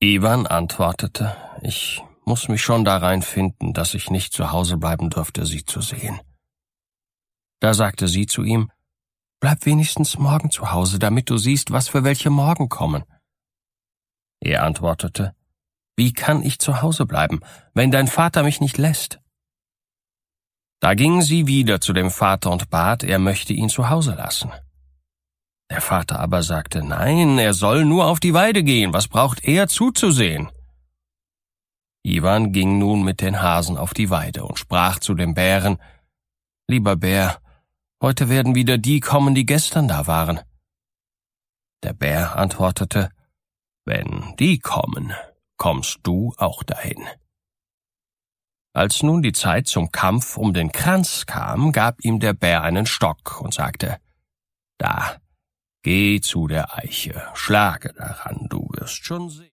Iwan antwortete, ich muss mich schon darein finden, dass ich nicht zu Hause bleiben dürfte, sie zu sehen. Da sagte sie zu ihm, bleib wenigstens morgen zu Hause, damit du siehst, was für welche morgen kommen. Er antwortete, wie kann ich zu Hause bleiben, wenn dein Vater mich nicht lässt? Da ging sie wieder zu dem Vater und bat, er möchte ihn zu Hause lassen. Der Vater aber sagte, nein, er soll nur auf die Weide gehen, was braucht er zuzusehen? Iwan ging nun mit den Hasen auf die Weide und sprach zu dem Bären, lieber Bär, heute werden wieder die kommen, die gestern da waren. Der Bär antwortete, wenn die kommen, kommst du auch dahin. Als nun die Zeit zum Kampf um den Kranz kam, gab ihm der Bär einen Stock und sagte, da, geh zu der Eiche, schlage daran, du wirst schon sehen.